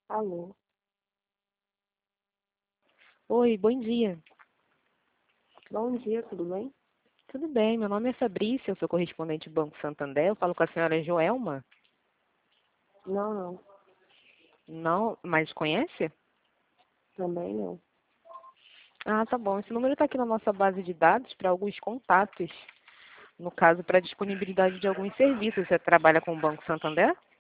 Alô, Oi, bom dia. bom dia, tudo bem? Tudo bem, meu nome é Fabrícia, eu sou correspondente do Banco Santander. Eu falo com a senhora Joelma. Não, não, Não, mas conhece? também não. Ah, tá bom. Esse número está aqui na nossa base de dados para alguns contatos. No caso, para disponibilidade de alguns serviços. Você trabalha com o Banco Santander?